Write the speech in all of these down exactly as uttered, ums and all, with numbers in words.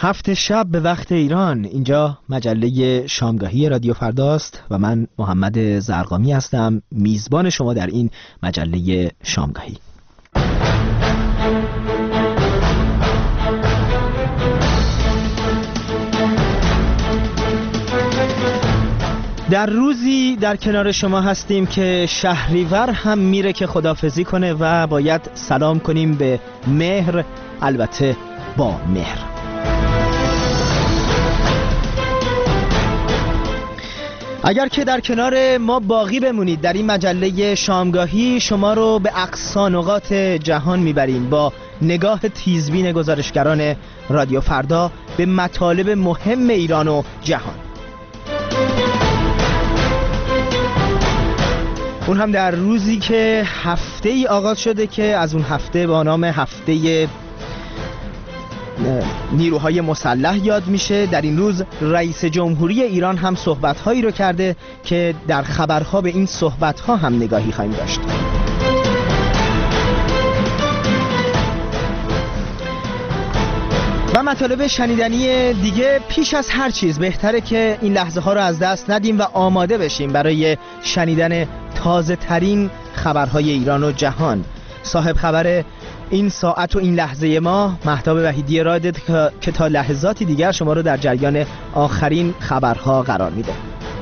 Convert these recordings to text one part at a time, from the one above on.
هفت شب به وقت ایران. اینجا مجله شامگاهی رادیو فرداست و من محمد زرقامی هستم، میزبان شما در این مجله شامگاهی. در روزی در کنار شما هستیم که شهریور هم میره که خداحافظی کنه و باید سلام کنیم به مهر، البته با مهر. اگر که در کنار ما باقی بمونید در این مجله شامگاهی، شما رو به اقصا نقاط جهان میبریم با نگاه تیزبین گزارشگران رادیو فردا به مطالب مهم ایران و جهان. اون هم در روزی که هفته ای آغاز شده که از اون هفته با نام هفته نیروهای مسلح یاد میشه. در این روز رئیس جمهوری ایران هم صحبت‌هایی رو کرده که در خبرها به این صحبت‌ها هم نگاهی خواهیم داشت. و مطالب شنیدنی دیگه. پیش از هر چیز بهتره که این لحظه ها رو از دست ندیم و آماده بشیم برای شنیدن تازه ترین خبرهای ایران و جهان. صاحب خبر این ساعت و این لحظه ما مهتاب وحیدی راده که تا لحظاتی دیگر شما رو در جریان آخرین خبرها قرار میده.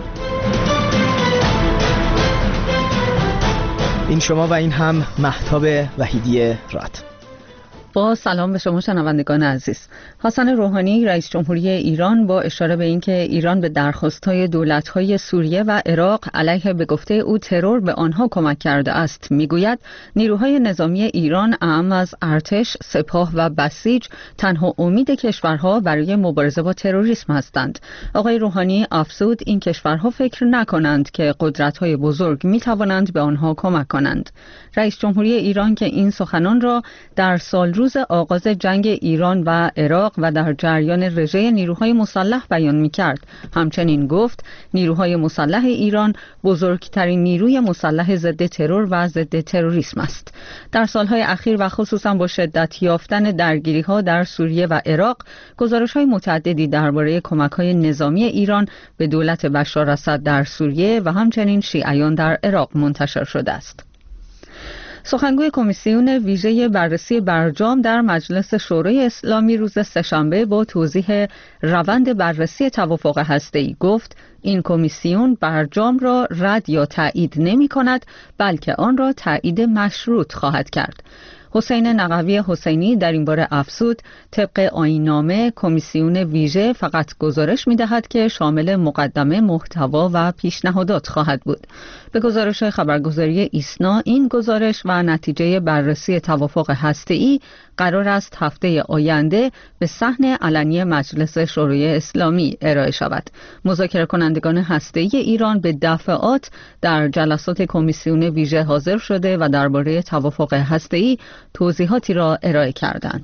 این شما و این هم مهتاب وحیدی راد. با سلام به شما شنوندگان عزیز. حسن روحانی رئیس جمهوری ایران با اشاره به اینکه ایران به درخواست‌های دولت‌های سوریه و عراق علیه به گفته او ترور به آنها کمک کرده است میگوید نیروهای نظامی ایران اعم از ارتش، سپاه و بسیج تنها امید کشورها برای مبارزه با تروریسم هستند. آقای روحانی افزود این کشورها فکر نکنند که قدرت‌های بزرگ می‌توانند به آنها کمک کنند. رئیس جمهوری ایران که این سخنان را در سال روز آغاز جنگ ایران و عراق و در جریان رژه نیروهای مسلح بیان می‌کرد، همچنین گفت نیروهای مسلح ایران بزرگترین نیروی مسلح ضد ترور و ضد تروریسم است. در سالهای اخیر و خصوصا با شدت یافتن درگیری‌ها در سوریه و عراق، گزارش‌های متعددی درباره کمک‌های نظامی ایران به دولت بشار اسد در سوریه و همچنین شیعیان در عراق منتشر شده است. سخنگوی کمیسیون ویژه بررسی برجام در مجلس شورای اسلامی روز سه‌شنبه با توضیح روند بررسی توافق هسته‌ای گفت این کمیسیون برجام را رد یا تایید نمی کند، بلکه آن را تایید مشروط خواهد کرد. حسین نقوی حسینی در این باره افزود طبق آیین‌نامه کمیسیون ویژه فقط گزارش می‌دهد که شامل مقدمه، محتوا و پیشنهادات خواهد بود. به گزارش خبرگزاری ایسنا این گزارش و نتیجه بررسی توافق هسته‌ای قرار است هفته آینده به صحن علنی مجلس شورای اسلامی ارائه شود. مذاکره کنندگان هسته‌ای ایران به دفعات در جلسات کمیسیون ویژه حاضر شده و درباره توافق هسته‌ای توضیحاتی را ارائه کردند.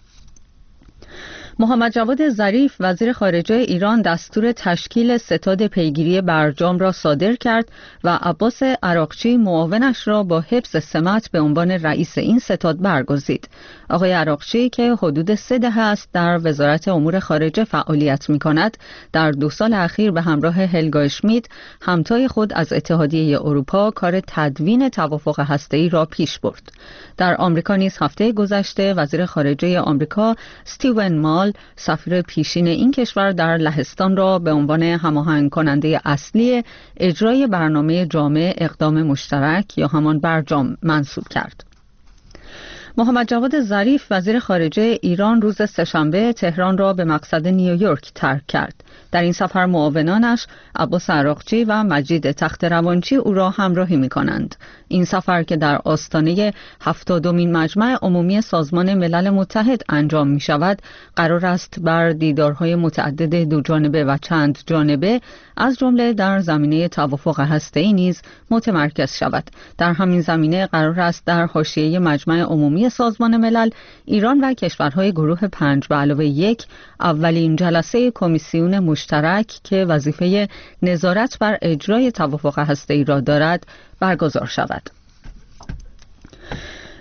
محمد جواد ظریف وزیر خارجه ایران دستور تشکیل ستاد پیگیری برجام را صادر کرد و عباس عراقچی معاونش را با حفظ سمت به عنوان رئیس این ستاد برگزید. آقای عراقچی که حدود سه دهه است در وزارت امور خارجه فعالیت می‌کند، در دو سال اخیر به همراه هلگا اشمیت همتای خود از اتحادیه اروپا کار تدوین توافق هسته‌ای را پیش برد. در آمریکا نیز هفته گذشته وزیر خارجه آمریکا استیون مال سفیر پیشین این کشور در لهستان را به عنوان هماهنگ کننده اصلی اجرای برنامه جامع اقدام مشترک یا همان برجام منصوب کرد. محمد جواد ظریف وزیر خارجه ایران روز سه‌شنبه تهران را به مقصد نیویورک ترک کرد. در این سفر معاونانش عباس عراقچی و مجید تخت‌روانچی او را همراهی می‌کنند. این سفر که در آستانه هفتادمین مجمع عمومی سازمان ملل متحد انجام می‌شود، قرار است بر دیدارهای متعدد دو جانبه و چند جانبه از جمله در زمینه توافق هسته‌ای نیز متمرکز شود. در همین زمینه قرار است در حاشیه مجمع عمومی سازمان ملل ایران و کشورهای گروه پنج به علاوه یک اولین جلسه کمیسیون مشترک که وظیفه نظارت بر اجرای توافق هسته‌ای را دارد برگزار شود.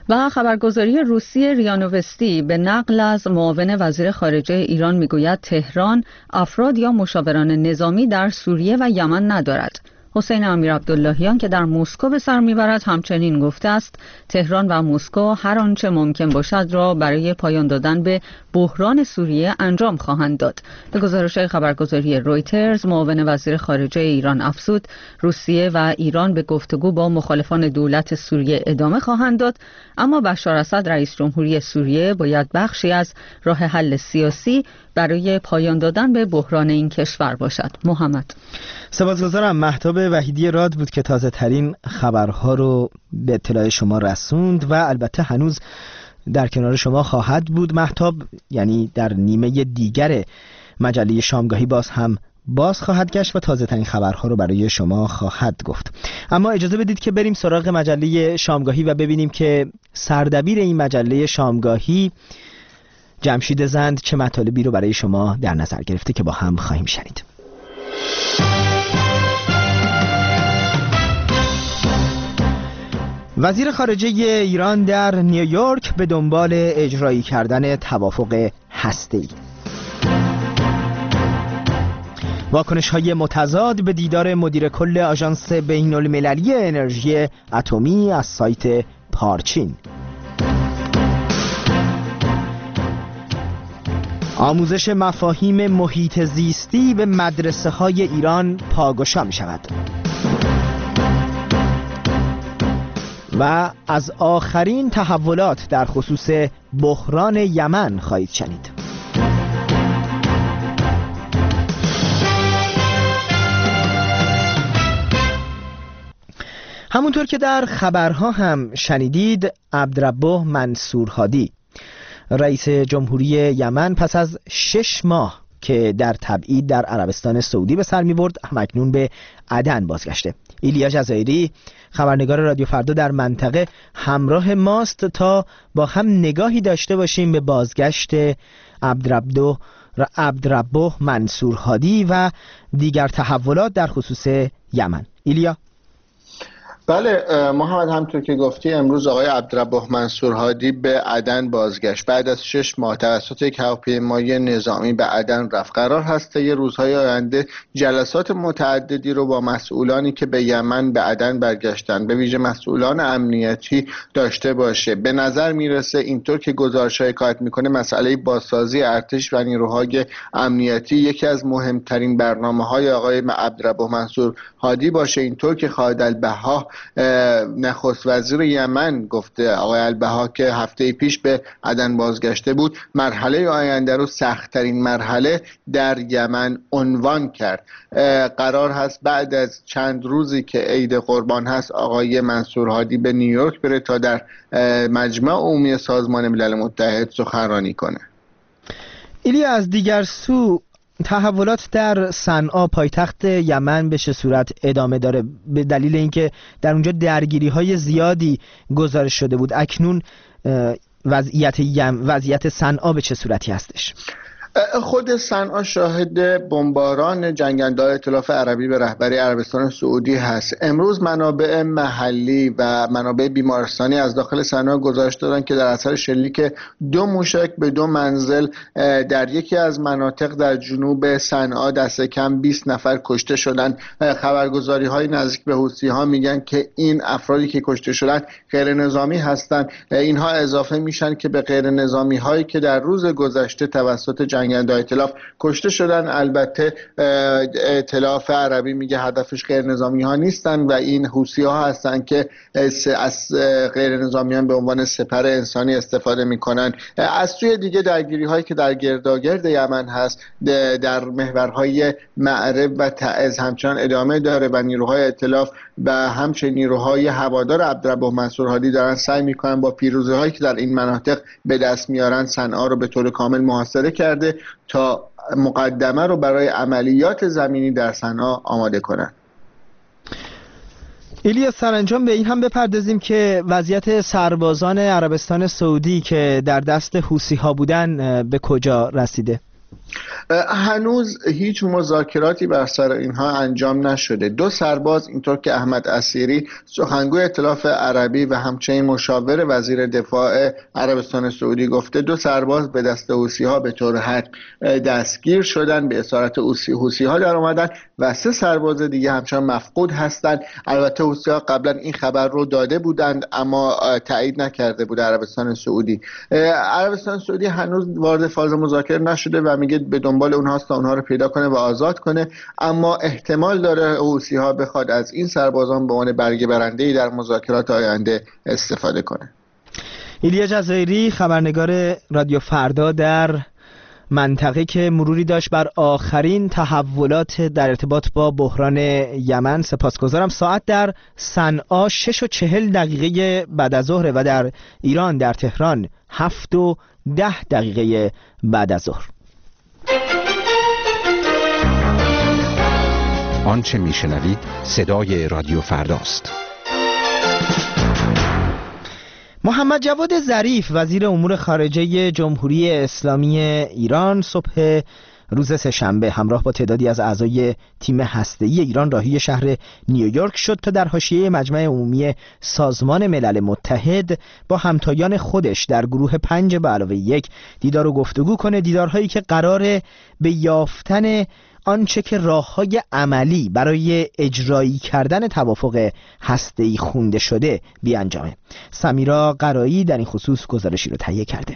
و خبرگزاری روسی ریا نووستی به نقل از معاون وزیر خارجه ایران میگوید تهران افراد یا مشاوران نظامی در سوریه و یمن ندارد. حسین امیر عبداللهیان که در مسکو به سر میبرد همچنین گفته است تهران و مسکو هر آنچه ممکن باشد را برای پایان دادن به بحران سوریه انجام خواهند داد. به گزارش خبرگزاری رویترز معاون وزیر خارجه ایران افزود روسیه و ایران به گفتگو با مخالفان دولت سوریه ادامه خواهند داد، اما بشار اسد رئیس جمهوری سوریه باید بخشی از راه حل سیاسی برای پایان دادن به بحران این کشور باشد. محمد سپاسگزارم. مهتاب وحیدی راد بود که تازه ترین خبرها رو به اطلاع شما رسوند و البته هنوز در کنار شما خواهد بود. مهتاب یعنی در نیمه دیگر مجله شامگاهی باز هم باز خواهد گشت و تازه ترین خبرها رو برای شما خواهد گفت. اما اجازه بدید که بریم سراغ مجله شامگاهی و ببینیم که سردبیر این مجله شامگاهی جمشید زند چه مطالبی رو برای شما در نظر گرفته که با هم خواهیم شنید. وزیر خارجه ایران در نیویورک به دنبال اجرایی کردن توافق هسته‌ای. واکنش‌های متضاد به دیدار مدیر کل آژانس بین‌المللی انرژی اتمی از سایت پارچین. آموزش مفاهیم محیط زیستی به مدرسه‌های ایران پاگشا می‌شود. و از آخرین تحولات در خصوص بحران یمن خواهید شنید. همونطور که در خبرها هم شنیدید، عبدالربه منصور هادی رئیس جمهوری یمن پس از شش ماه که در تبعید در عربستان سعودی به سر می برد همکنون به عدن بازگشته. ایلیا جزایری خبرنگار رادیو فردا در منطقه همراه ماست تا با هم نگاهی داشته باشیم به بازگشت عبدالربه عبدالربه منصور هادی و دیگر تحولات در خصوص یمن. ایلیا. بله محمد، همطور که گفتی امروز آقای عبدالربه منصور هادی به عدن بازگشت. بعد از شش ماه توسط یک هواپیمای نظامی به عدن رفت. قرار هست یه روزهای آینده جلسات متعددی رو با مسئولانی که به یمن به عدن برگشتن، به ویژه مسئولان امنیتی، داشته باشه. به نظر میرسه اینطور که گزارش‌ها حکایت میکنه مسئله بازسازی ارتش و نیروهای امنیتی یکی از مهمترین برنامه‌های آقای عبدالربه منصور هادی باشه. اینطور که خالد البها نخست وزیر یمن گفته، آقای البها که هفته پیش به عدن بازگشته بود، مرحله آینده رو سخت‌ترین مرحله در یمن عنوان کرد. قرار هست بعد از چند روزی که عید قربان هست آقای منصور هادی به نیویورک بره تا در مجمع عمومی سازمان ملل متحد سخنرانی کنه. ایلی از دیگر سو تحولات در صنعا پایتخت یمن به چه صورت ادامه داره؟ به دلیل اینکه در اونجا درگیری‌های زیادی گزارش شده بود، اکنون وضعیت یم وضعیت صنعا به چه صورتی هستش؟ خود صنعا شاهد بمباران جنگنده‌های ائتلاف عربی به رهبری عربستان سعودی هست. امروز منابع محلی و منابع بیمارستانی از داخل صنعا گزارش دادن که در اثر شلیک دو موشک به دو منزل در یکی از مناطق در جنوب صنعا دست کم بیست نفر کشته شدن. خبرگزاری‌های نزدیک به حوثی‌ها میگن که این افرادی که کشته شدن غیر نظامی هستند. اینها اضافه میشن که به غیر نظامی‌هایی که در روز گذشته توسط جنگنده ائتلاف کشته شدن. البته ائتلاف عربی میگه هدفش غیر نظامی ها نیستن و این حوثی ها هستن که از غیر نظامیان به عنوان سپر انسانی استفاده میکنن. از سوی دیگه درگیری هایی که در گرداگرد یمن هست در محورهای معرب و تعز همچنان ادامه داره و نیروهای ائتلاف و همچنین نیروهای هوادار عبدالربه منصور هادی دارن سعی میکنن با پیروزی هایی که در این مناطق به دست میارن صنعا رو به طور کامل محاصره کرده تا مقدمه رو برای عملیات زمینی در صنعا آماده کنند. الیاس، سرانجام به این هم بپردازیم که وضعیت سربازان عربستان سعودی که در دست حوثی ها بودن به کجا رسیده؟ هنوز هیچ مذاکراتی بر سر اینها انجام نشده. دو سرباز اینطور که احمد اسیری سخنگوی ائتلاف عربی و همچنین مشاور وزیر دفاع عربستان سعودی گفته، دو سرباز به دست حوثی‌ها به طور حتم دستگیر شدن، به اسارت حوثی‌ها در اومدن و سه سرباز دیگه همچنان مفقود هستند. البته حوثی‌ها قبلا این خبر رو داده بودند اما تایید نکرده بود عربستان سعودی. عربستان سعودی هنوز وارد فاز مذاکره نشده و میگه به دنبال اونهاست تا اونها رو پیدا کنه و آزاد کنه، اما احتمال داره حوثی‌ها بخواد از این سربازان به عنوان برگه برنده‌ای در مذاکرات آینده استفاده کنه. ایلیا جزایری، خبرنگار رادیو فردا در منطقه که مروری داشت بر آخرین تحولات در ارتباط با بحران یمن. سپاسگزارم. ساعت در صنعا شش و چهل دقیقه بعد از ظهر و در ایران در تهران هفت و ده دقیقه بعد از ظهر. آنچه میشنوید صدای رادیو فرداست. محمد جواد ظریف وزیر امور خارجه جمهوری اسلامی ایران صبح روز سه‌شنبه همراه با تعدادی از اعضای تیم هسته‌ای ایران راهی شهر نیویورک شد تا در حاشیه مجمع عمومی سازمان ملل متحد با همتایان خودش در گروه پنج به علاوه یک دیدار و گفتگو کنه، دیدارهایی که قراره به یافتن آنچه که راه‌های عملی برای اجرایی کردن توافق هسته‌ای خونده شده بیانجامه. سمیرا قرایی در این خصوص گزارشی رو تهیه کرده.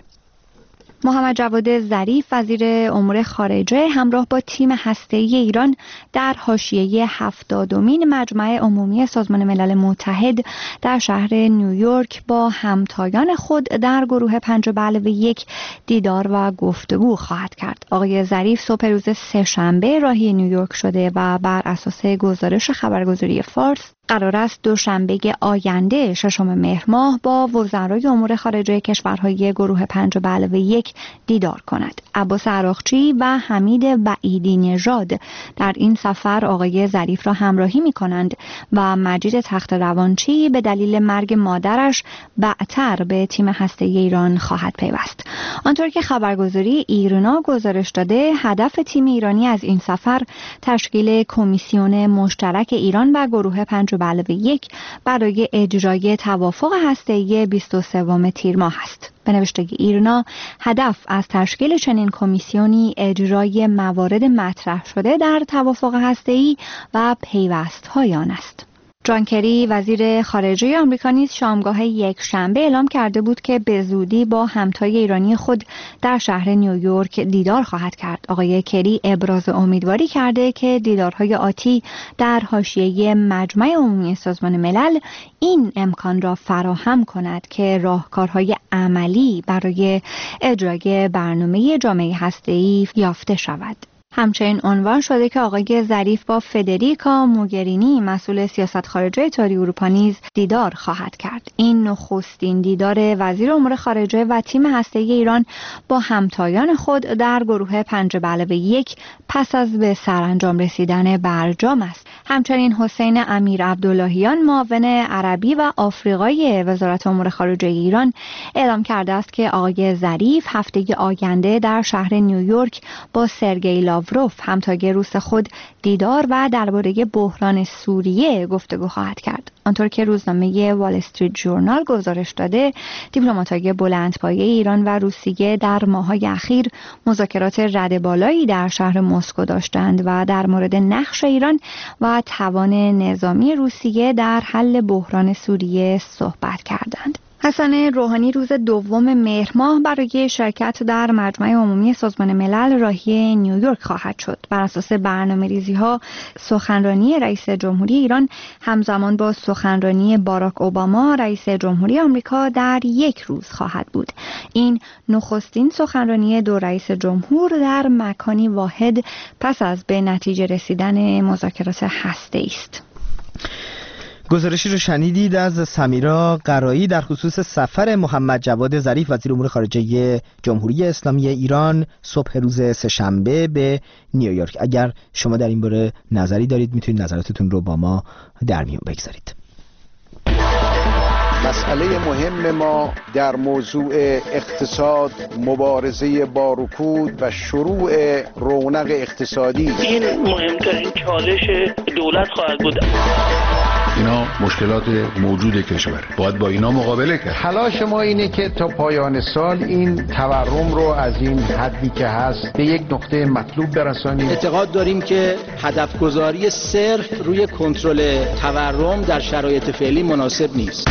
محمد جواد ظریف وزیر امور خارجه همراه با تیم هسته‌ای ایران در حاشیه هفتادمین مجمع عمومی سازمان ملل متحد در شهر نیویورک با همتایان خود در گروه پنج به علاوه یک دیدار و گفتگو خواهد کرد. آقای ظریف صبح روز سه‌شنبه راهی نیویورک شده و بر اساس گزارش خبرگزاری فارس قرار است دوشنبه آینده ششم مهر ماه با وزرای امور خارجه کشورهای گروه پنج به علاوه یک دیدار کند. عباس عراقچی و حمید بعیدی نژاد در این سفر آقای ظریف را همراهی می کنند و مجید تخت روانچی به دلیل مرگ مادرش بعدتر به تیم هسته‌ای ایران خواهد پیوست. آنطور که خبرگزاری ایرنا گزارش داده، هدف تیم ایرانی از این سفر تشکیل کمیسیون مشترک ایران و گروه پنج به علاوه یک برای اجرای توافق هسته‌ای بیست و سوم تیر ماه است. به نوشته ایرنا، هدف از تشکیل چنین کمیسیونی اجرای موارد مطرح شده در توافق هسته‌ای و پیوست‌های آن است. جان کری وزیر خارجه آمریکا نیز شامگاه یک شنبه اعلام کرده بود که به زودی با همتای ایرانی خود در شهر نیویورک دیدار خواهد کرد. آقای کری ابراز امیدواری کرده که دیدارهای آتی در حاشیه مجمع عمومی سازمان ملل این امکان را فراهم کند که راهکارهای عملی برای اجرای برنامه جامعه هسته‌ای یافته شود. همچنین عنوان شده که آقای ظریف با فدریکا موگرینی مسئول سیاست خارجه اتحادیه اروپا نیز دیدار خواهد کرد. این نخستین دیدار وزیر امور خارجه و تیم هسته‌ای ایران با همتایان خود در گروه پنج به علاوه یک پس از به سرانجام رسیدن برجام است. همچنین حسین امیر عبداللهیان معاون عربی و آفریقایی وزارت امور خارجه ایران اعلام کرده است که آقای ظریف هفته آینده در شهر نیویورک با سرگئی لاوروف همتای روس خود دیدار و درباره بحران سوریه گفتگو خواهد کرد. آنطور که روزنامه وال استریت ژورنال گزارش داده، دیپلمات‌های بلندپایه ایران و روسیه در ماه‌های اخیر مذاکرات رد بالایی در شهر مسکو داشتند و در مورد نقش ایران و توان نظامی روسیه در حل بحران سوریه صحبت کردند. حسن روحانی روز دوم مهر ماه برای شرکت در مجمع عمومی سازمان ملل راهی نیویورک خواهد شد. بر اساس برنامه‌ریزی‌ها سخنرانی رئیس جمهوری ایران همزمان با سخنرانی باراک اوباما رئیس جمهوری آمریکا در یک روز خواهد بود. این نخستین سخنرانی دو رئیس جمهور در مکانی واحد پس از به نتیجه رسیدن مذاکرات هسته‌ای است. گزارشی رو شنیدید از سمیرا قرایی در خصوص سفر محمد جواد ظریف وزیر امور خارجه جمهوری اسلامی ایران صبح روز سه‌شنبه به نیویورک. اگر شما در این باره نظری دارید میتونید نظراتتون رو با ما در میون بگذارید. مسئله مهم ما در موضوع اقتصاد، مبارزه با رکود و شروع رونق اقتصادی. این مهمترین چالش دولت خواهد بود. اینا مشکلات موجود کشور، باید با اینا مقابله کرد. تلاش ما اینه که تا پایان سال این تورم رو از این حدی که هست به یک نقطه مطلوب برسانیم. اعتقاد داریم که هدف گذاری صرف روی کنترل تورم در شرایط فعلی مناسب نیست.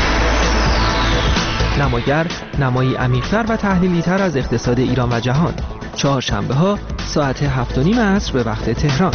نماگر نمایی عمیق‌تر و تحلیلی‌تر از اقتصاد ایران و جهان، چهارشنبه ها ساعت هفت و نیم عصر به وقت تهران.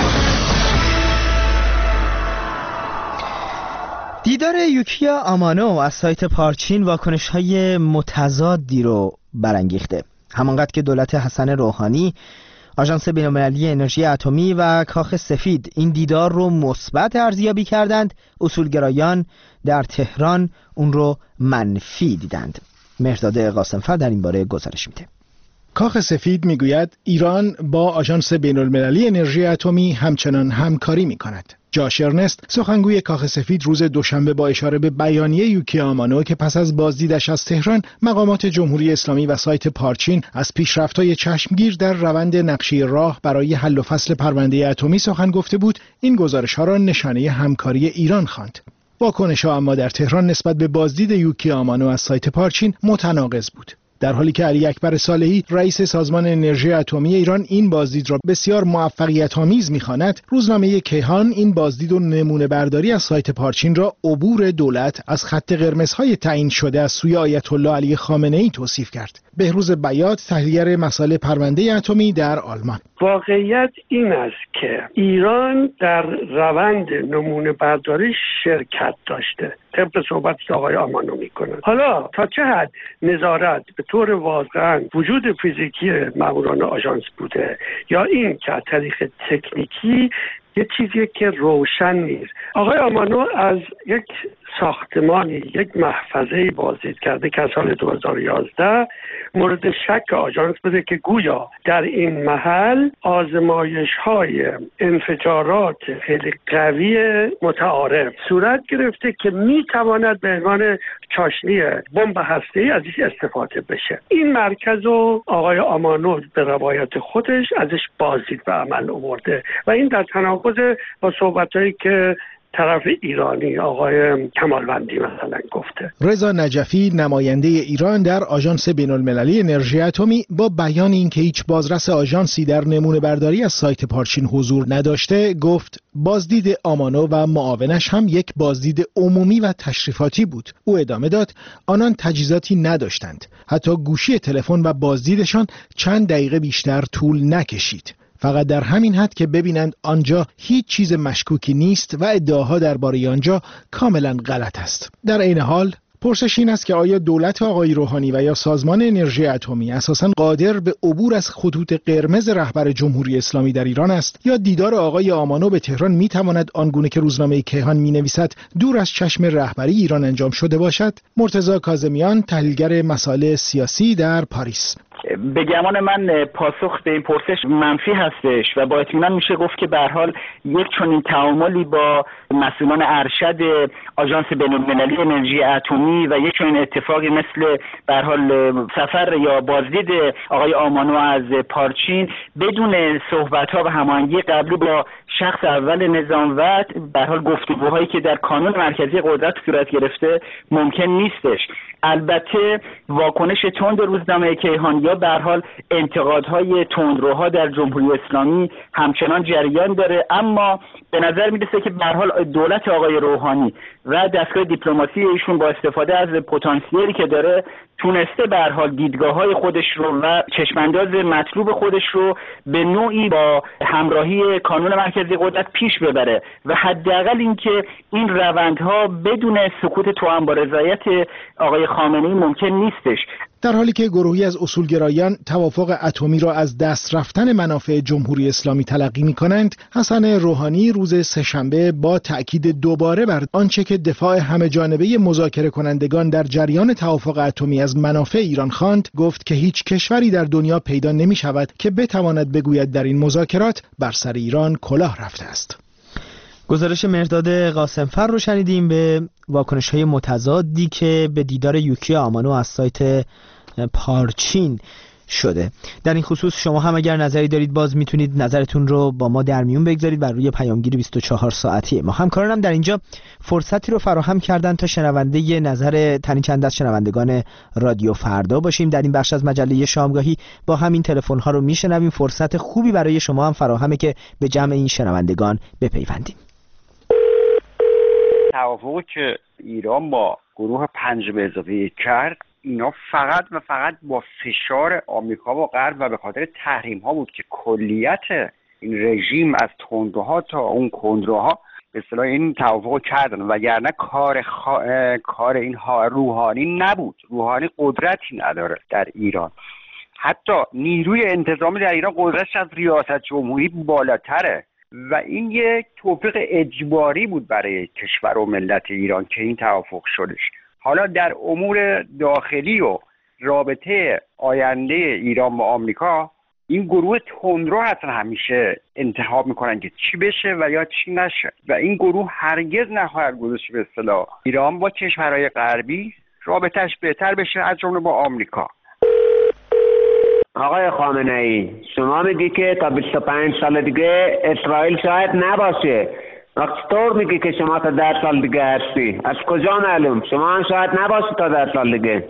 دیدار یوکیا آمانو از سایت پارچین واکنش‌های متضادی رو برانگیخته. همانقدر که دولت حسن روحانی، آژانس بین‌المللی انرژی اتمی و کاخ سفید این دیدار رو مثبت ارزیابی کردند، اصولگرایان در تهران اون رو منفی دیدند. مهرداد قاسم‌فر در این باره گزارش میده. کاخ سفید میگوید ایران با آژانس بین‌المللی انرژی اتمی همچنان همکاری میکند. جاش ارنست، سخنگوی کاخ سفید، روز دوشنبه با اشاره به بیانیه یوکیا آمانو که پس از بازدیدش از تهران مقامات جمهوری اسلامی و سایت پارچین از پیشرفت‌های چشمگیر در روند نقشه راه برای حل و فصل پرونده اتمی سخن گفته بود، این گزارش‌ها را نشانه همکاری ایران خواند. واکنش‌ها اما در تهران نسبت به بازدید یوکیا آمانو از سایت پارچین متناقض بود. در حالی که علی اکبر صالحی، رئیس سازمان انرژی اتمی ایران، این بازدید را بسیار موفقیت‌آمیز می‌خواند، روزنامه کیهان این بازدید و نمونه برداری از سایت پارچین را عبور دولت از خط قرمزهای تعیین شده از سوی آیت الله علی خامنه‌ای توصیف کرد. بهروز بیات، تحلیلگر مسائل پرونده اتمی در آلمان: واقعیت این است که ایران در روند نمونه برداری شرکت داشته. طبق صحبت آقای آمانو میکنه. حالا تا چه حد نظارت به طور واقعا وجود فیزیکی ماموران آژانس بوده یا این که از طریق تکنیکی یه چیزی که روشن نیست. آقای آمانو از یک ساختمانی، یک محفظه‌ای بازدید کرده که از سال دو هزار و یازده مورد شک آژانس بوده که گویا در این محل آزمایش‌های انفجارات خیلی قوی متعارف صورت گرفته که می‌تواند به عنوان چاشنی بمب هسته‌ای ازش استفاده بشه. این مرکز رو آقای آمانو به روایت خودش ازش بازدید به عمل آورده و این در تناقض با صحبت‌هایی که طرف ایرانی آقای کمالوندی مثلا گفته. رضا نجفی، نماینده ایران در آژانس بین‌المللی انرژی اتمی، با بیان اینکه هیچ بازرس آژانسی در نمونه برداری از سایت پارچین حضور نداشته، گفت بازدید آمانو و معاونش هم یک بازدید عمومی و تشریفاتی بود. او ادامه داد آنان تجهیزاتی نداشتند. حتی گوشی تلفن و بازدیدشان چند دقیقه بیشتر طول نکشید. فقط در همین حد که ببینند آنجا هیچ چیز مشکوکی نیست و ادعاها درباره آنجا کاملا غلط است. در این حال پرسش این است که آیا دولت آقای روحانی و یا سازمان انرژی اتمی اساساً قادر به عبور از خطوط قرمز رهبر جمهوری اسلامی در ایران است، یا دیدار آقای آمانو به تهران میتواند آنگونه که روزنامه کیهان مینویسد دور از چشم رهبری ایران انجام شده باشد؟ مرتضی کاظمیان، تحلیلگر مسائل سیاسی در پاریس: به گمان من پاسخ به این پرسش منفی هستش و با اطمینان میشه گفت که به هر حال یک چنین تعاملی با مسئولان ارشد آژانس بین‌المللی انرژی اتمی و یک چنین اتفاقی مثل به هر حال سفر یا بازدید آقای آمانو از پارچین بدون صحبت‌ها و هماهنگی قبلی با شخص اول نظام و به هر حال گفتگوهایی که در کانون مرکزی قدرت صورت گرفته ممکن نیستش. البته واکنش تند روزنامه کیهان یا به هر حال انتقادهای تندروها در جمهوری اسلامی همچنان جریان داره، اما به نظر میرسه که به هر حال دولت آقای روحانی و دستگاه دیپلماسی ایشون با استفاده از پتانسیلی که داره تونسته به هر حال دیدگاه‌های خودش رو و چشمانداز مطلوب خودش رو به نوعی با همراهی کانون مرکزی قدرت پیش ببره و حداقل اینکه این روندها بدون سکوت توأم با رضایت آقای خامنه‌ای ممکن نیستش. در حالی که گروهی از اصولگرایان توافق اتمی را از دست رفتن منافع جمهوری اسلامی تلقی می‌کنند، حسن روحانی روز سه‌شنبه با تأکید دوباره بر آنچه که دفاع همه‌جانبه مذاکره کنندگان در جریان توافق اتمی از منافع ایران خواند، گفت که هیچ کشوری در دنیا پیدا نمی‌شود که بتواند بگوید در این مذاکرات بر سر ایران کلاه رفته است. گزارش مرداد قاسمفر رو شنیدیم به واکنش‌های متضادی که به دیدار یوکی آمانو از سایت پارچین شده. در این خصوص شما هم اگر نظری دارید باز میتونید نظرتون رو با ما در میون بگذارید بر روی پیامگیر بیست و چهار ساعتی ما. همکارانم در اینجا فرصتی رو فراهم کردن تا شنونده نظر تنی چند از شنوندگان رادیو فردا باشیم. در این بخش از مجله شامگاهی با همین تلفن ها رو میشنویم. فرصت خوبی برای شما هم فراهمه که به جمع این شنوندگان بپیوندیم. توافقی که ایران با گروه پنج به اضافه یک کرد، اینا فقط و فقط با فشار آمریکا و غرب و به خاطر تحریم ها بود که کلیت این رژیم از تندروها تا اون کندروها به اصطلاح این توافق کردن، وگرنه کار خا... کار این ها روحانی نبود. روحانی قدرتی نداره در ایران، حتی نیروی انتظامی در ایران قدرتش از ریاست جمهوری بالاتره و این یک توافق اجباری بود برای کشور و ملت ایران که این توافق شدش. حالا در امور داخلی و رابطه آینده ایران با آمریکا، این گروه تندرو حتما همیشه انتخاب میکنن که چی بشه و یا چی نشه و این گروه هرگز نخواهد گذاشت به اصطلاح ایران با کشورهای غربی رابطهش بهتر بشه از جمله با آمریکا. آقای خامنه‌ای، شما میگی که تا بیست و پنج سال دیگه اسرائیل شاید نباشه. وقتی طور میگی که شما تا ده سال دیگه هستی، از کجا معلوم؟ شما هم شاید نباشی تا ده سال دیگه.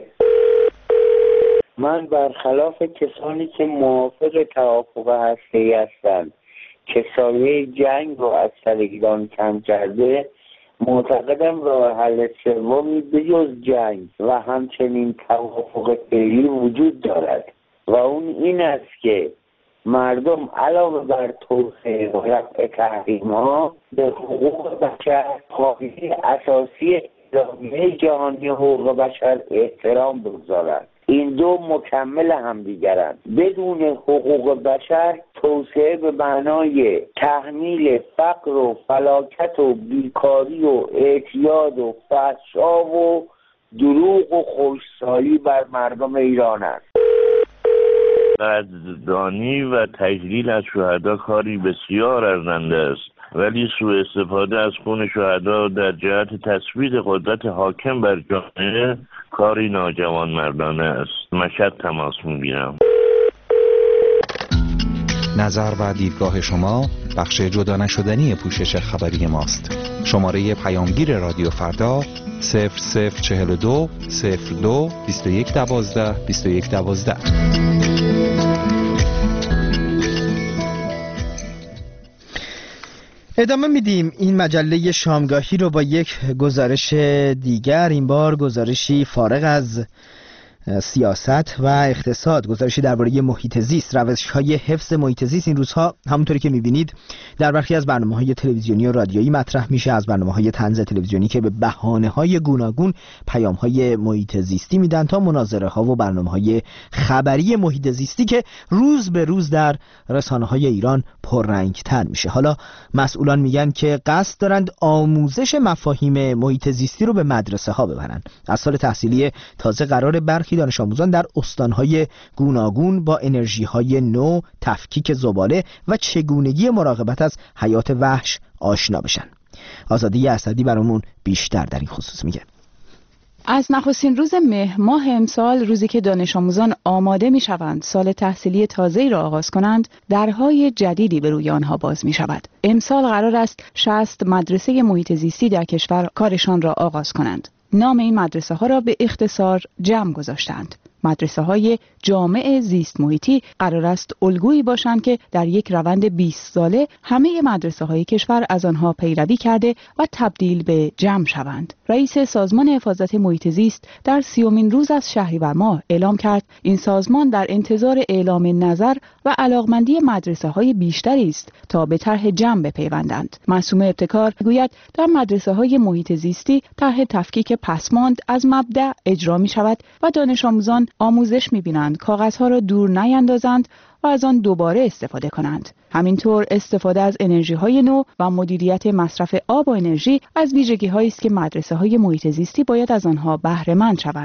من برخلاف کسانی که موافق توافق هسته‌ای هستند که سایه جنگ رو از سر ایران کم کرده، معتقدم راه حل سومی بجز جنگ و همچنین توافق فعلی وجود دارد و اون این است که مردم علاوه بر توسعه و رفع تحریم‌ها به حقوق بشر، قاعده اساسی اعلامیه جهانی حقوق بشر احترام بگذارند. این دو مکمل همدیگرند. بدون حقوق بشر توسعه به معنای تحمیل فقر و فلاکت و بیکاری و اعتیاد و فحشا و دروغ و خشکسالی بر مردم ایران است. قدردانی و تجلیل از شهدا کاری بسیار ارزنده است، ولی سوء استفاده از خون شهدا در جهت تثبیت قدرت حاکم بر جامعه کاری ناجوانمردانه است. مشهد تماس می‌گیرم. نظر و دیدگاه شما بخش جدا نشدنی پوشش خبری ماست. شماره پیامگیر رادیو فردا صفر صفر چهل و دو صفر دو بیست و یک دوازده بیست و یک دوازده. ادامه میدیم این مجله شامگاهی رو با یک گزارش دیگر، این بار گزارشی فارغ از سیاست و اقتصاد، گزارشی درباره محیط زیست، روش‌های حفظ محیط زیست. این روزها همونطوری که می‌بینید در برخی از برنامه‌های تلویزیونی و رادیویی مطرح میشه، از برنامه‌های طنز تلویزیونی که به بهانه‌های گوناگون پیام‌های محیط زیستی میدن تا مناظره‌ها و برنامه‌های خبری محیط زیستی که روز به روز در رسانه‌های ایران پررنگ‌تر میشه. حالا مسئولان میگن که قصد دارند آموزش مفاهیم محیط زیستی رو به مدرسه‌ها ببرن. از سال تحصیلی تازه قرار برخی دانش آموزان در استانهای گوناگون با انرژی‌های نو، تفکیک زباله و چگونگی مراقبت از حیات وحش آشنا بشن. آزادی اسدی برامون بیشتر در این خصوص میگه. از نخستین روز مهر ماه امسال، روزی که دانش آموزان آماده می شوند سال تحصیلی تازه‌ای را آغاز کنند، درهای جدیدی به روی آنها باز می شود. امسال قرار است شصت مدرسه محیط زیستی در کشور کارشان را آغاز کنند. نام این مدرسه ها را به اختصار جم گذاشتند. مدرسه های جامع زیست محیطی قرار است الگویی باشند که در یک روند بیست ساله همه مدرسه های کشور از آنها پیروی کرده و تبدیل به جم شوند. رئیس سازمان حفاظت محیط زیست در سیومین روز از شهریور ماه اعلام کرد این سازمان در انتظار اعلام نظر و علاقمندی مدرسه های بیشتری است تا به طرح جم بپیوندند. معصومه ابتکار گوید در مدرسه های محیط زیستی طرح تفکیک پسماند از مبدأ اجرا می شود و دانش آموزان آموزش می‌بینند کاغذها را دور نیندازند و از آن دوباره استفاده کنند. همینطور استفاده از انرژی‌های نو و مدیریت مصرف آب و انرژی از ویژگی‌هایی است که مدرسه‌های محیط زیستی باید از آنها بهره مند شوند.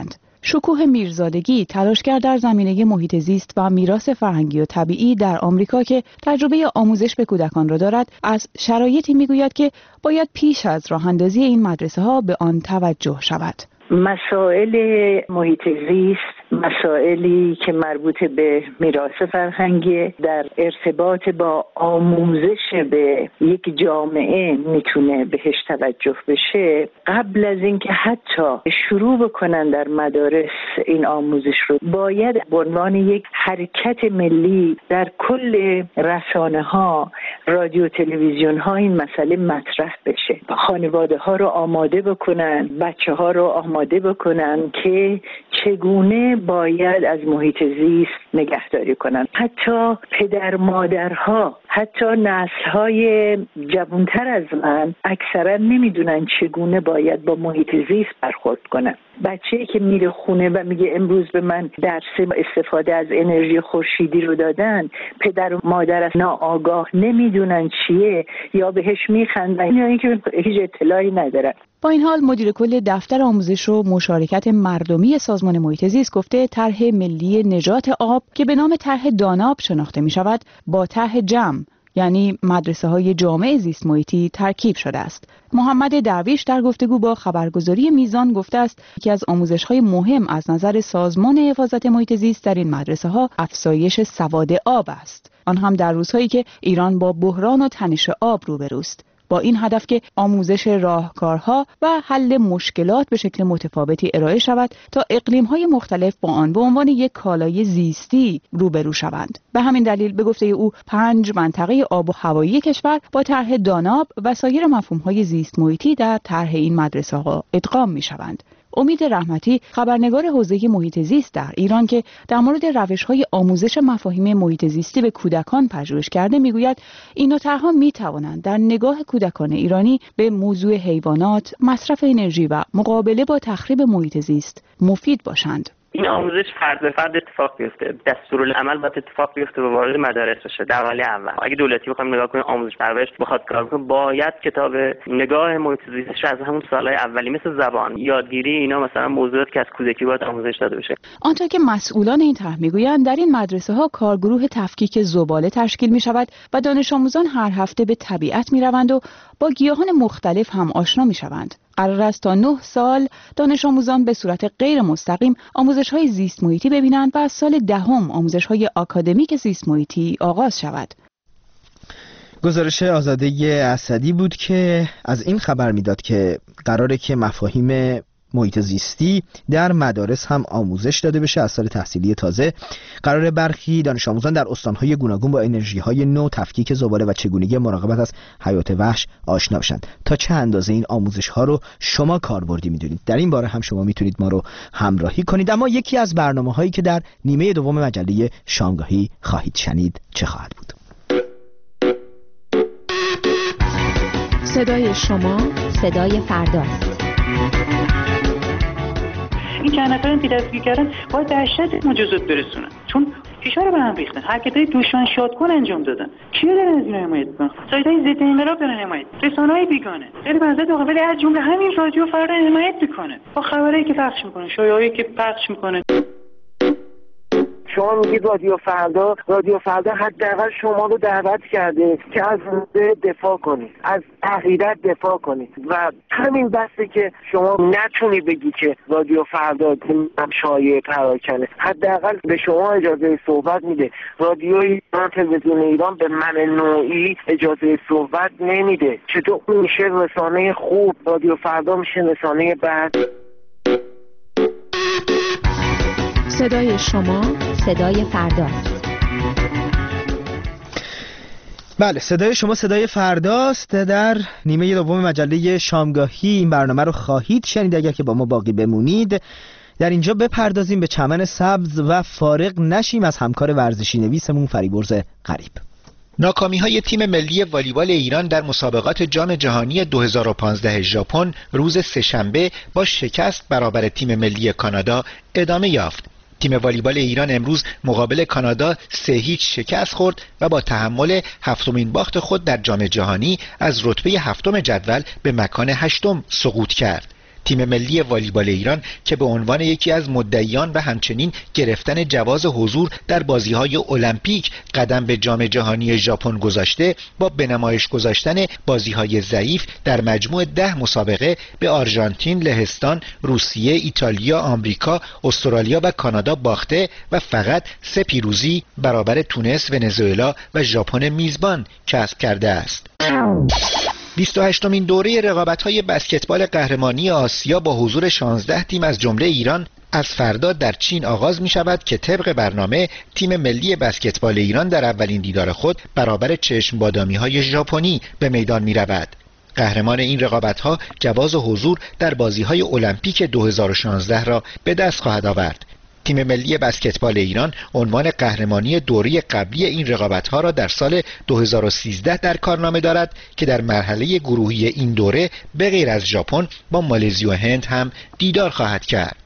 شکوه میرزادگی، تلاشگر در زمینه محیط زیست و میراث فرهنگی و طبیعی در آمریکا که تجربه آموزش به کودکان را دارد، از شرایطی میگوید که باید پیش از راه اندازی این مدرسه ها به آن توجه شود. مسائل محیط زیست مسائلی که مربوط به میراث فرهنگی در ارتباط با آموزش به یک جامعه میتونه بهش توجه بشه. قبل از اینکه حتی شروع بکنن در مدارس این آموزش رو، باید به عنوان یک حرکت ملی در کل رسانه ها، رادیو، تلویزیون ها این مسئله مطرح بشه. خانواده ها رو آماده بکنن، بچه ها رو آماده بکنن که چگونه باید از محیط زیست نگهداری کنن. حتی پدر مادرها، حتی نسل‌های جوانتر از من اکثرا نمیدونن چگونه باید با محیط زیست برخورد کنن. بچه‌ای که میره خونه و میگه امروز به من درس استفاده از انرژی خورشیدی رو دادن، پدر و مادر از ناآگاه نمیدونن چیه یا بهش میخندن یا اینکه هیچ اطلاعی ندارن. با این حال مدیر کل دفتر آموزش و مشارکت مردمی سازمان محیط زیست گفته طرح ملی نجات آب که به نام طرح داناب شناخته می شود با طرح جم، یعنی مدرسه های جامع زیست محیطی، ترکیب شده است. محمد درویش در گفتگو با خبرگزاری میزان گفته است که از آموزش های مهم از نظر سازمان حفاظت محیط زیست در این مدرسه ها افزایش سواد آب است، آن هم در روزهایی که ایران با بحران و تنش آب روبروست، با این هدف که آموزش راهکارها و حل مشکلات به شکل متفاوتی ارائه شود تا اقلیم‌های مختلف با آن به عنوان یک کالای زیستی روبرو شوند. به همین دلیل به گفته او پنج منطقه آب و هوایی کشور با طرح داناب و سایر مفهوم‌های زیست محیطی در طرح این مدرسه‌ها ادغام می‌شوند. امید رحمتی، خبرنگار حوزه محیط زیست در ایران که در مورد روش‌های آموزش مفاهیم محیط زیستی به کودکان پژوهش کرده، میگوید این نوع طرح‌ها می‌توانند در نگاه کودکان ایرانی به موضوع حیوانات، مصرف انرژی و مقابله با تخریب محیط زیست مفید باشند. این آموزش فرد به فرد اتفاق بیفته، دستورالعمل باید اتفاق بیفته و وارد مدارس بشه در حال اول. اگه دولتی بخوام نگاه کنیم آموزش پرورش بخواد کار کنه، باید کتاب نگاه محیط زیستش از همون سالهای اولی مثل زبان، یادگیری، اینا مثلا موضوعات که از کودکی باید آموزش داده بشه. آنطور که مسئولان این طرح میگویند در این مدرسه ها کارگروه تفکیک زباله تشکیل می شود و دانش آموزان هر هفته به طبیعت می روند و با گیاهان مختلف هم آشنا می شوند. قرار است تا نه سال دانش آموزان به صورت غیر مستقیم آموزش‌های زیست محیطی ببینند و از سال دهم آموزش‌های آکادمیک زیست محیطی آغاز شود. گزارش آزاده اسدی بود که از این خبر میداد که قراره که مفاهیم محیط زیستی در مدارس هم آموزش داده بشه. از سال تحصیلی تازه قرار برخی دانش آموزان در استان‌های گوناگون با انرژی‌های نو، تفکیک زباله و چگونگی مراقبت از حیات وحش آشنا بشند. تا چه اندازه این آموزش‌ها رو شما کاربردی می‌دونید؟ در این باره هم شما میتونید ما رو همراهی کنید. اما یکی از برنامه‌هایی که در نیمه دوم مجله شامگاهی خواهید شنید چه خواهد بود؟ صدای شما، صدای فرداست. این چند نفرم که دستگیر کردن باید به اشد مجازات برسونن، چون کشور رو به هم ریختن، حرکت‌های دشمن شادکن انجام دادن. کیا دارن از این حمایت می‌کنن؟ سایت‌های ضد انقلاب دارن حمایت، رسانه‌های بیگانه، خیلی بنظر داخل از جمله همین رادیو فردا حمایت می‌کنه با خبرایی که پخش می‌کنه، شایعه‌ای که پخش می‌کنه. شما میگید رادیو فردا، رادیو فردا حداقل شما رو دعوت کرده که از موضوع دفاع کنید، از عقیدت دفاع کنید و همین بسته که شما نتونی بگی که رادیو فردا هم شایعه پراکنه. حداقل به شما اجازه صحبت میده. رادیو ایران، تلویزیون ایران به من نوعی اجازه صحبت نمیده. چطور میشه رسانه خوب؟ رادیو فردا میشه رسانه بد. صدای شما، صدای فرداست. بله، صدای شما صدای فرداست. در نیمه دوم مجله شامگاهی این برنامه رو خواهید شنید اگر که با ما باقی بمونید. در اینجا بپردازیم به چمن سبز و فارغ نشیم از همکار ورزشی نویسمون فریبرز غریب. ناکامی‌های تیم ملی والیبال ایران در مسابقات جام جهانی دو هزار و پانزده ژاپن روز سه‌شنبه با شکست برابر تیم ملی کانادا ادامه یافت. تیم والیبال ایران امروز مقابل کانادا سه هیچ شکست خورد و با تحمل هفتمین باخت خود در جام جهانی از رتبه هفتم جدول به مکان هشتم سقوط کرد. تیم ملی والیبال ایران که به عنوان یکی از مدعیان و همچنین گرفتن جواز حضور در بازی‌های المپیک قدم به جام جهانی ژاپن گذاشته، با به نمایش گذاشتن بازی‌های ضعیف در مجموع ده مسابقه به آرژانتین، لهستان، روسیه، ایتالیا، آمریکا، استرالیا و کانادا باخته و فقط سه پیروزی برابر تونس، ونزوئلا و ژاپن میزبان کسب کرده است. بیست و هشتمین دوره رقابت‌های بسکتبال قهرمانی آسیا با حضور شانزده تیم از جمله ایران از فردا در چین آغاز می شود که طبق برنامه تیم ملی بسکتبال ایران در اولین دیدار خود برابر چشم بادامی‌های ژاپنی به میدان می رود. قهرمان این رقابت‌ها جواز حضور در بازی‌های المپیک دو هزار و شانزده را به دست خواهد آورد. تیم ملی بسکتبال ایران عنوان قهرمانی دوره قبلی این رقابت‌ها را در سال دو هزار و سیزده در کارنامه دارد که در مرحله گروهی این دوره به غیر از ژاپن با مالزی و هند هم دیدار خواهد کرد.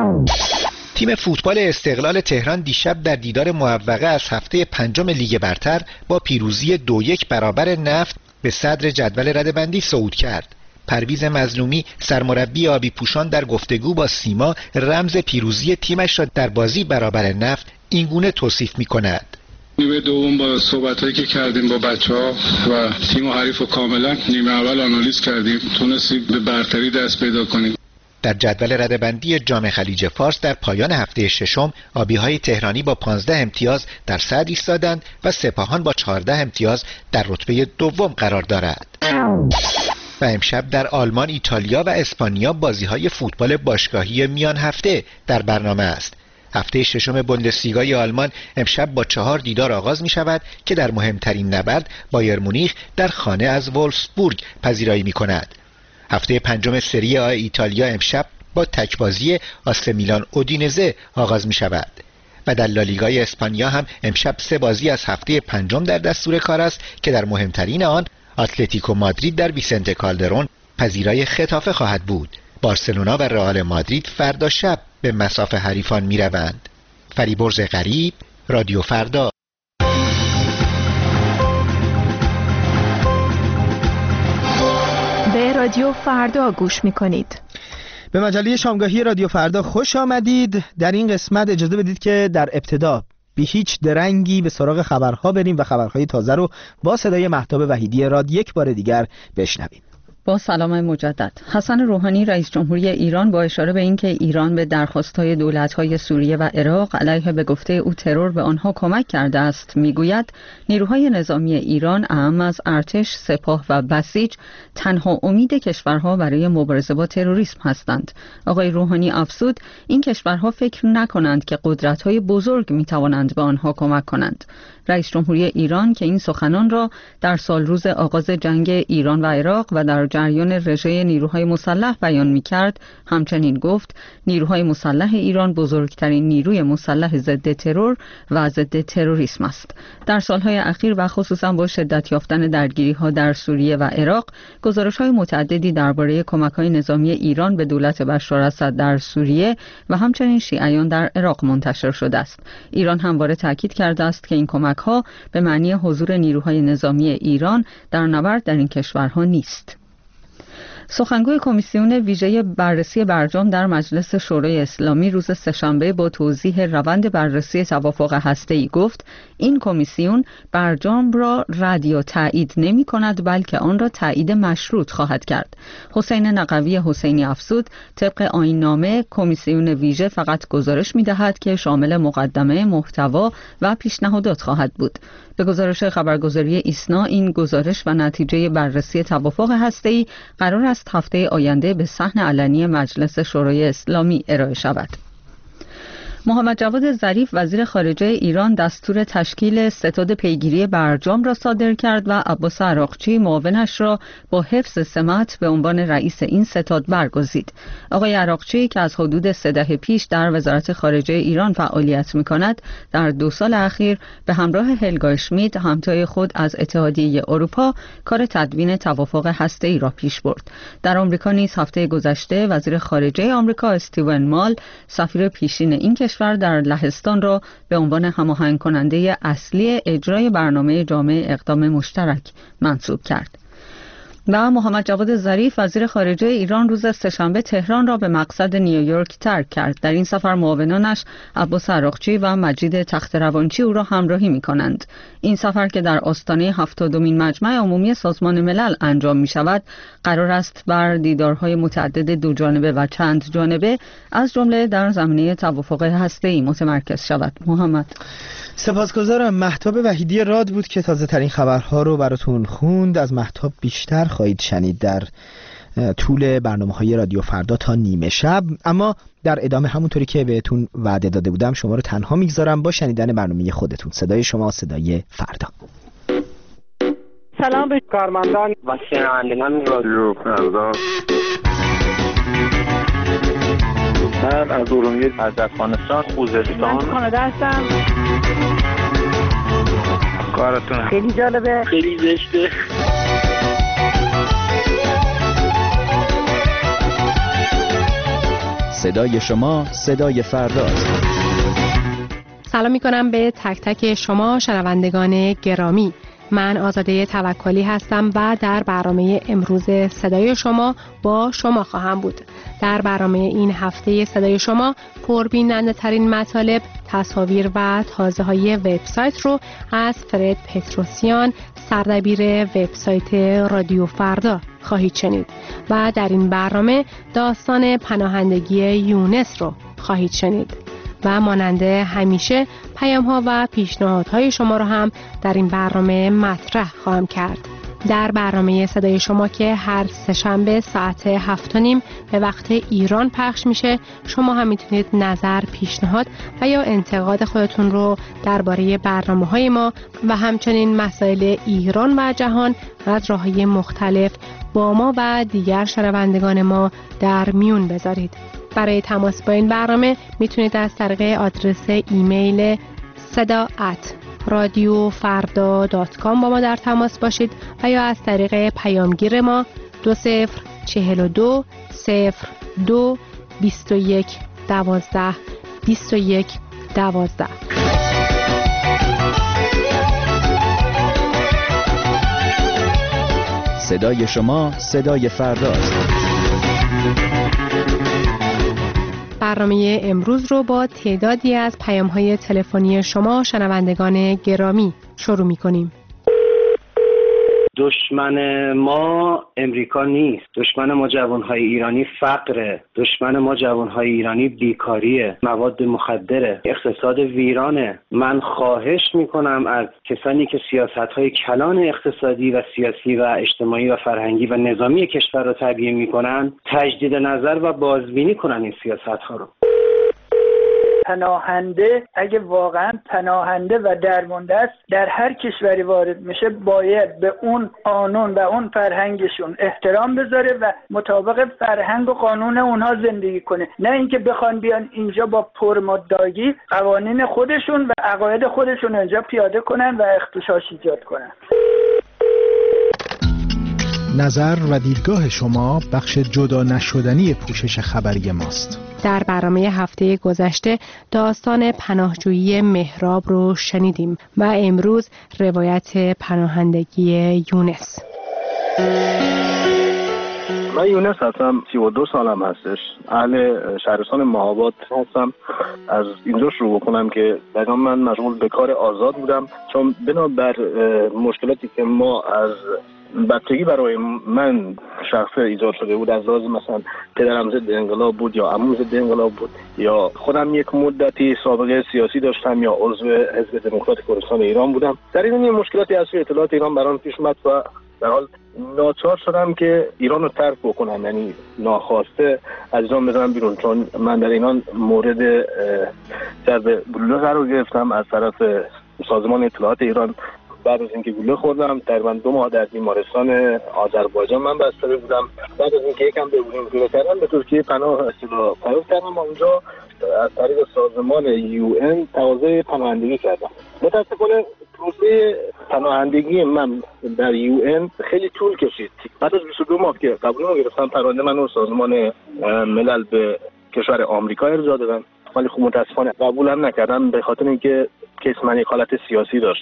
تیم فوتبال استقلال تهران دیشب در دیدار موفقه از هفته پنجم لیگ برتر با پیروزی دو یک برابر نفت به صدر جدول رده‌بندی صعود کرد. پرویز مظلومی سرمربی آبی پوشان در گفتگو با سیما رمز پیروزی تیمش را در بازی برابر نفت اینگونه توصیف می‌کند: نیمه دوم با صحبتایی که کردیم با بچه‌ها و تیم و حریف رو کاملا نیمه اول آنالیز کردیم، تونستیم به برتری دست پیدا کنیم. در جدول رده‌بندی جام خلیج فارس در پایان هفته ششم آبی‌های تهرانی با پانزده امتیاز در صدر ایستادند و سپاهان با چهارده امتیاز در رتبه دوم قرار دارد. و امشب در آلمان، ایتالیا و اسپانیا بازی‌های فوتبال باشگاهی میان هفته در برنامه است. هفته ششم بوندسلیگای آلمان امشب با چهار دیدار آغاز می شود که در مهمترین نبرد بایر مونیخ در خانه از وولفسبورگ پذیرایی می کند. هفته پنجم سری آ ایتالیا امشب با تکبازی آسه میلان اودینزه آغاز می شود و در لالیگای اسپانیا هم امشب سه بازی از هفته پنجم در دستور کار است که در مهمترین آن اتلتیکو مادرید در ویسنته کالدرون پذیرای خطافه خواهد بود. بارسلونا و رئال مادرید فردا شب به مصاف حریفان می روند. فریبرز غریب، رادیو فردا. به رادیو فردا گوش می کنید. به مجله شامگاهی رادیو فردا خوش آمدید. در این قسمت اجازه بدید که در ابتدا بی هیچ درنگی به سراغ خبرها بریم و خبرهای تازه رو با صدای مهتاب وحیدی راد یک بار دیگر بشنویم. با سلام مجدد. حسن روحانی رئیس جمهوری ایران با اشاره به اینکه ایران به درخواست‌های دولت‌های سوریه و عراق علیه به گفته او ترور به آنها کمک کرده است، میگوید نیروهای نظامی ایران اهم از ارتش، سپاه و بسیج تنها امید کشورها برای مبارزه با تروریسم هستند. آقای روحانی افزود این کشورها فکر نکنند که قدرت‌های بزرگ می‌توانند به آنها کمک کنند. رئیس جمهوری ایران که این سخنان را در سال روز آغاز جنگ ایران و عراق و در جریان رژه نیروهای مسلح بیان می‌کرد، همچنین گفت نیروهای مسلح ایران بزرگترین نیروی مسلح ضد ترور و ضد تروریسم است. در سالهای اخیر و خصوصا با شدت یافتن درگیری‌ها در سوریه و عراق، گزارش‌های متعددی درباره کمک‌های نظامی ایران به دولت بشار اسد در سوریه و همچنین شیعیان در عراق منتشر شده است. ایران همواره تاکید کرده است که این کمک‌ها به معنی حضور نیروهای نظامی ایران در نبرد در این کشورها نیست. سخنگوی کمیسیون ویژه بررسی برجام در مجلس شورای اسلامی روز سه‌شنبه با توضیح روند بررسی توافق هسته‌ای گفت این کمیسیون برجام را رد یا تایید نمی کند بلکه آن را تایید مشروط خواهد کرد. حسین نقوی حسینی افزود طبق آیین‌نامه کمیسیون ویژه فقط گزارش می دهد که شامل مقدمه، محتوا و پیشنهادات خواهد بود. به گزارش خبرگزاری ایسنا این گزارش و نتیجه بررسی توافق هسته‌ای قرار است هفته آینده به صحن علنی مجلس شورای اسلامی ارائه شود. محمد جواد ظریف وزیر خارجه ایران دستور تشکیل ستاد پیگیری برجام را صادر کرد و عباس عراقچی معاونش را با حفظ سمت به عنوان رئیس این ستاد برگزید. آقای عراقچی که از حدود سه دهه پیش در وزارت خارجه ایران فعالیت می‌کند، در دو سال اخیر به همراه هلگا اشمیت همتای خود از اتحادیه اروپا کار تدوین توافق هسته‌ای را پیش برد. در آمریکا نیز هفته گذشته وزیر خارجه آمریکا استیون مال سفیر پیشین این کشور در لهستان را به عنوان هماهنگ کننده اصلی اجرای برنامه جامع اقدام مشترک منصوب کرد. و محمد جواد ظریف وزیر خارجه ایران روز سه‌شنبه تهران را به مقصد نیویورک ترک کرد. در این سفر معاونانش عباس عراقچی و مجید تخت‌روانچی او را همراهی می‌کنند. این سفر که در آستانه هفتادمین مجمع عمومی سازمان ملل انجام می‌شود، قرار است بر دیدارهای متعدد دو جانبه و چند جانبه از جمله در زمینه توافق هسته‌ای متمرکز شود. محمد سپاسگزارم. مهتاب وحیدی راد بود که تازه ترین خبرها رو براتون خوند. از مهتاب بیشتر خواهید شنید در طول برنامه‌های رادیو فردا تا نیمه شب، اما در ادامه همونطوری که بهتون وعده داده بودم شما رو تنها میگذارم با شنیدن برنامه خودتون. صدای شما صدای فردا. سلام به کارمندان و شنوندگان رادیو فردا. من از ارومیه از افغانستان خوزستان من کانادا هستم. کارتون خیلی جالبه، خیلی زشته. صدای شما صدای فرداست. سلام میکنم به تک تک شما شنوندگان گرامی. من آزاده توکلی هستم و در برنامه امروز صدای شما با شما خواهم بود. در برنامه این هفته صدای شما پربیننده ترین مطالب، تصاویر و تازه های وبسایت رو از فرد پتروسیان، سردبیر وبسایت رادیو فردا خواهید شنید و در این برنامه داستان پناهندگی یونس رو خواهید شنید و ماننده همیشه پیام‌ها و پیشنهادهای شما رو هم در این برنامه مطرح خواهم کرد. در برنامه صدای شما که هر سه‌شنبه ساعت هفت و نیم به وقت ایران پخش میشه، شما هم میتونید نظر، پیشنهاد و یا انتقاد خودتون رو درباره برنامه‌های ما و همچنین مسائل ایران و جهان از راه‌های مختلف با ما و دیگر شنوندگان ما در میون بذارید. برای تماس با این برنامه میتونید از طریق آدرس ایمیل صدا ات رادیو فردا دات کام با ما در تماس باشید و یا از طریق پیامگیر ما دو صفر چهل و دو صفر دو بیست و یک دوازده بیست و یک دوازده. صدای شما صدای فرداست. برنامه امروز رو با تعدادی از پیام‌های تلفنی شما شنوندگان گرامی شروع می‌کنیم. دشمن ما امریکا نیست. دشمن ما جوانهای ایرانی فقره. دشمن ما جوانهای ایرانی بیکاریه، مواد مخدره، اقتصاد ویرانه. من خواهش میکنم از کسانی که سیاست‌های کلان اقتصادی و سیاسی و اجتماعی و فرهنگی و نظامی کشور را تبیین میکنن تجدید نظر و بازبینی کنن این سیاست‌ها رو. پناهنده اگه واقعا پناهنده و درمانده است در هر کشوری وارد میشه باید به اون قانون و اون فرهنگشون احترام بذاره و مطابق فرهنگ و قانون اونها زندگی کنه، نه اینکه بخوان بیان اینجا با پرمدعایی قوانین خودشون و عقاید خودشون اینجا پیاده کنن و اختشاش ایجاد کنن. نظر و دیدگاه شما بخش جدا نشدنی پوشش خبری ماست. در برنامه هفته گذشته داستان پناهجویی مهراب رو شنیدیم و امروز روایت پناهندگی یونس. من یونس هستم، سی و دو سالم هستش، اهل شهرستان مهاباد هستم. از اینجا شروع بکنم که دقیقا من مشغول به کار آزاد بودم، چون بنابر مشکلاتی که ما از بچگی برای من شخصه ایجاد شده بود، از لحاظ مثلا پدرم ضد انقلاب بود یا عموم ضد انقلاب بود یا خودم یک مدتی سابقه سیاسی داشتم یا عضو حزب دموکرات کردستان ایران بودم، در این مشکلاتی از اطلاعات ایران برام پیش اومد و در حال ناچار شدم که ایران رو ترک بکنم، یعنی ناخواسته از ایران بزنم بیرون، چون من در ایران مورد جذب گلوله قرار گرفتم از طرف سازمان اطلاعات ایران. بعد از اینکه گلوله خوردم تقریبا دو ماه در بیمارستان آذربایجان من بستری بودم. بعد از اینکه یکم بهبودی پیدا کردم به ترکیه پناه اصطلاح پناه کردم. اونجا از طریق سازمان یو ان تقاضای پناهندگی کردم. متاسفانه پروسه پناهندگی من در یو ان خیلی طول کشید. بعد از بیست و دو ماه که قبول گرفتم، پرونده من رو سازمان ملل به کشور آمریکا ارجاع دادن، ولی خب متاسفانه قبول هم نکردم به خاطر اینکه کیس من یک حالت سیاسی داشتش.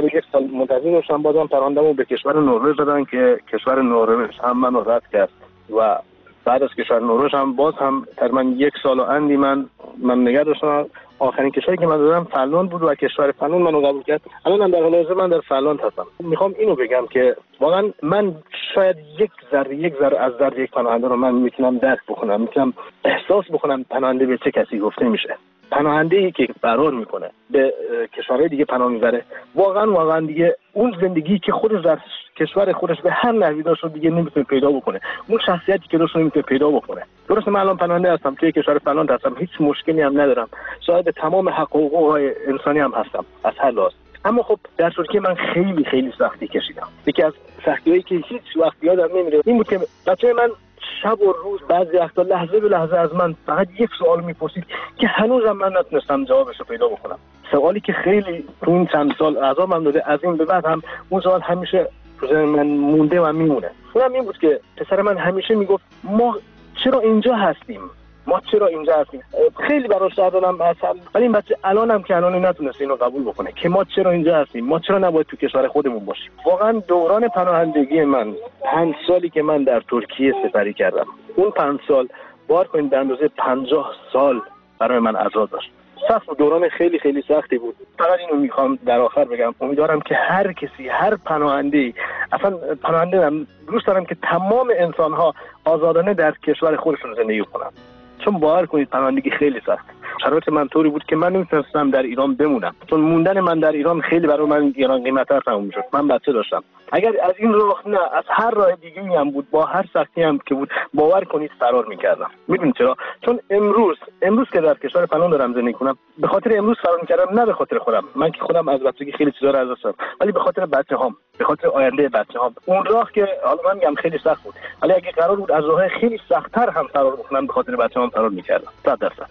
داخل یک سال منتظر داشتم، بازم پرونده‌مو به کشور نروژ دادن که کشور نروژ هم منو رد کرد و بعد از کشور نروژ هم باز هم تقریبا یک سال و اندی من من نگه داشتم. آخرین کشوری که من دادم فنلاند بود و کشور فنلاند منو قبول کرد. الان هم در حال حاضر من در فنلاند هستم. میخوام اینو بگم که واقعا من شاید یک ذره یک ذره از درد یک پناهنده رو من میتونم درک بکنم، میتونم احساس بکنم پناهنده به چه کسی گفته میشه. پناهنده‌ای که فرار میکنه به کشورهای دیگه پناه میبره، واقعا واقعا دیگه اون زندگی که خودش در کشور خودش به هر نحوی داشت دیگه نمیتونه پیدا بکنه، اون شخصیتی که داشت نمیتونه پیدا بکنه. درسته من الان پناهنده هستم، توی کشور فنلاند هستم، هیچ مشکلی هم ندارم، صاحب تمام حقوق‌های انسانی هم هستم از هر لحاظ. اما خب در ترکیه من خیلی خیلی سختی کشیدم. یکی از سختی‌هایی که هیچ وقت یادم نمیره این بود که بچه‌ی من شب و روز بعضی وقتا لحظه به لحظه از من فقط یک سوال میپرسید که هنوزم من نتونستم جوابش رو پیدا بکنم. سوالی که خیلی تو این چند سال عذابم داده، از این به بعد هم اون سوال همیشه تو ذهن من مونده و میمونه. اونم این بود که پسر من همیشه میگفت ما چرا اینجا هستیم؟ ما چرا اینجا هستیم؟ خیلی براش دردم هست، ولی این بچه الانم که الان نتونسته اینو قبول بکنه که ما چرا اینجا هستیم، ما چرا نباید تو کشور خودمون باشیم. واقعا دوران پناهندگی من، پنج سالی که من در ترکیه سپری کردم، اون پنج سال بار کنید به اندازه پنجاه سال برای من عذاب داشت. سخت دوران خیلی خیلی سختی بود. فقط اینو میخوام در آخر بگم، امیدوارم که هر کسی، هر پناهنده‌ای، اصلا پناهنده هم دوست دارم که تمام انسان‌ها آزادانه در کشور خودشون زندگی کنن، چون باور کنید پناهندگی خیلی سخت. شرایط من طوری بود که من نمیتونستم در ایران بمونم، چون موندن من در ایران خیلی برای من ایران قیمت‌تر تموم شد. من بچه داشتم. اگر از این راه نه از هر راه دیگه‌ای هم بود، با هر سختی هم که بود، باور کنید فرار می‌کردم. می‌دونید چرا؟ چون امروز امروز که در کشور فنلاند دارم زندگی کنم، به خاطر امروز فرار می‌کردم، نه به خاطر خودم. من که خودم از بچگی خیلی چیزا رو از دست دادم، ولی به خاطر بچه‌هام، به خاطر آینده بچه‌هام. اون راه که حالا من میگم خیلی سخت بود، ولی اگه قرار بود از راه خیلی سخت‌تر هم فرار بکنم، به خاطر بچه‌هام فرار می‌کردم. صد درصد.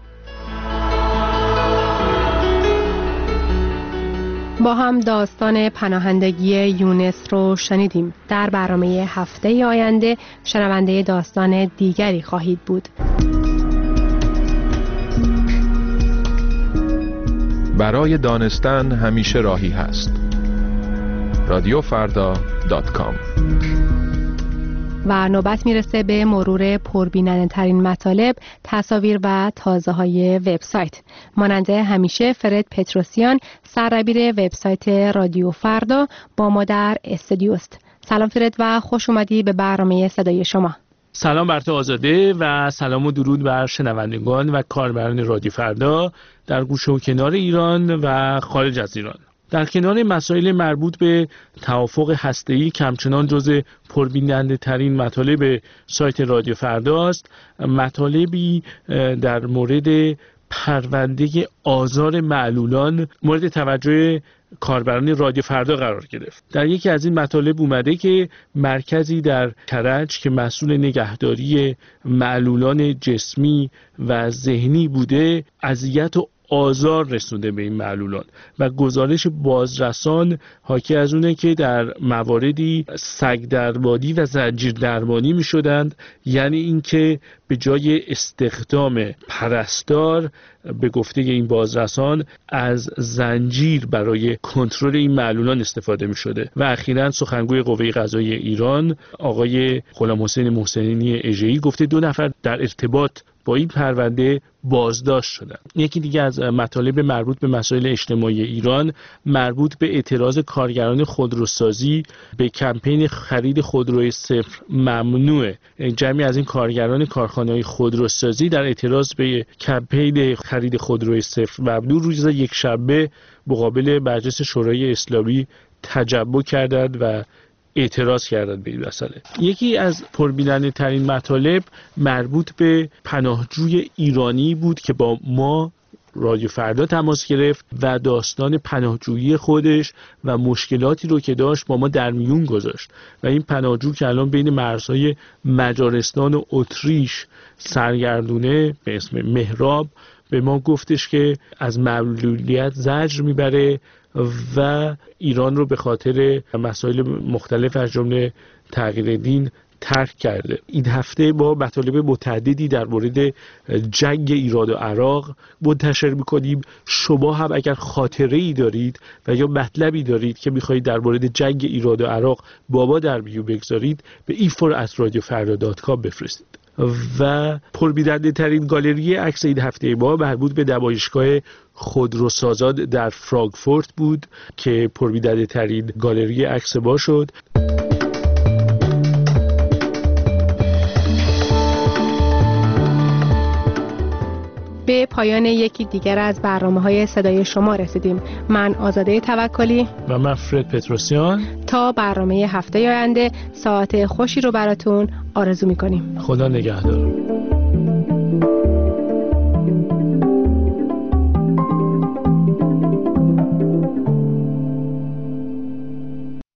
با هم داستان پناهندگی یونس رو شنیدیم. در برنامه هفته آینده شنونده داستان دیگری خواهید بود. برای دانستن همیشه راهی هست. رادیو فردا دات کام. و نوبت میرسه به مرور پربیننده ترین مطالب، تصاویر و تازه های وبسایت. ماننده همیشه فرد پتروسیان، سردبیر وبسایت رادیو فردا، با ما در استودیوست. سلام فرد و خوش اومدی به برنامه صدای شما. سلام بر تو آزاده و سلام و درود بر شنوندگان و کاربران رادیو فردا در گوشه و کنار ایران و خارج از ایران. در کنار مسائل مربوط به توافق هسته‌ای کمچنان جزء پربیننده ترین مطالب سایت رادیو فردا است، مطالبی در مورد پرونده آزار معلولان مورد توجه کاربران رادیو فردا قرار گرفت. در یکی از این مطالب اومده که مرکزی در کرج که مسئول نگهداری معلولان جسمی و ذهنی بوده، اذیت و آزار رسونده به این معلولان و گزارش بازرسان حاکی از اونه که در مواردی سگ دربانی و زنجیر دربانی می شدند، یعنی اینکه به جای استخدام پرستار به گفته این بازرسان از زنجیر برای کنترل این معلولان استفاده می شده. و اخیراً سخنگوی قوه قضاییه ایران آقای غلام حسین محسنی اژه‌ای گفته دو نفر در ارتباط با این پرونده بازداشت شدند. یکی دیگه از مطالب مربوط به مسائل اجتماعی ایران مربوط به اعتراض کارگران خودروسازی به کمپین خرید خودروی صفر ممنوعه. جمعی از این کارگران کارخانه‌های خودروسازی در اعتراض به کمپین خرید خودروی صفر ممنوع روز یک شنبه مقابل مجلس شورای اسلامی تجمع کردند و اعتراض کردند به این مسئله. یکی از پربیننده ترین مطالب مربوط به پناهجوی ایرانی بود که با ما رادیو فردا تماس گرفت و داستان پناهجویی خودش و مشکلاتی رو که داشت با ما در میون گذاشت. و این پناهجو که الان بین مرزهای مجارستان و اتریش سرگردونه به اسم مهراب به ما گفتش که از معلولیت زجر میبره و ایران رو به خاطر مسائل مختلف از جمله تغییر دین ترک کرده. این هفته با مطالب متعددی در مورد جنگ ایران و عراق منتشر میکنیم. شما هم اگر خاطره‌ای دارید و یا مطلبی دارید که میخواهید در مورد جنگ ایران و عراق با ما در میون بگذارید، به اینفو ات رادیو فردا دات کام بفرستید. و پربیننده ترین گالری عکس این هفته ما مربوط به نمایشگاه خودروسازان در فرانکفورت بود که پربیننده ترین گالری عکس ما شد. به پایان یکی دیگر از برنامه‌های صدای شما رسیدیم. من آزاده توکلی و من فرد پتروسیان تا برنامه هفته آینده ساعت خوشی رو براتون آرزو می‌کنیم. خدا نگهدار.